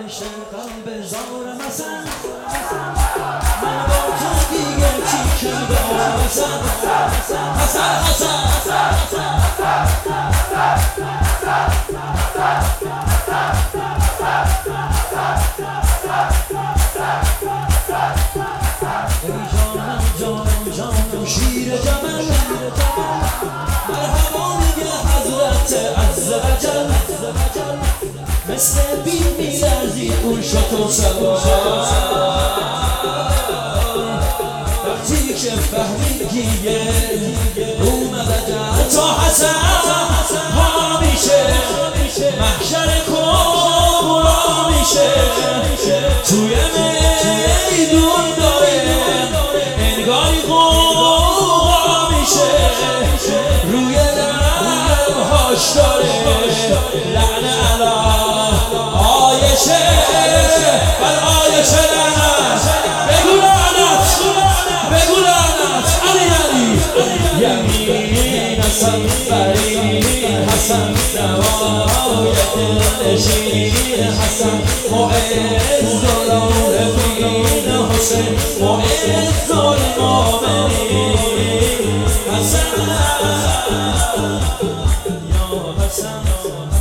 عشق قلب زار حسن من با تو دیگه چی دارم حسن حسن حسن ای جانم جانم جانم شیر جمل مرحبا میگه حضرت عز وجل مثل بیم میلرزی اون شطور سوار وقتی که فهمیدیه اومد تا حسن ها میشه محشر کبرا میشه توی میدون داره انگاری قوقا میشه روی لبهاش داره لعنه علی آیشه بر آیشه لعنت بگو لعنت بگو لعنت علی علی یمین حسن فرید حسن نوای دلنشین حسن معز العارفین حسین معز المؤمنین حسن یا حسن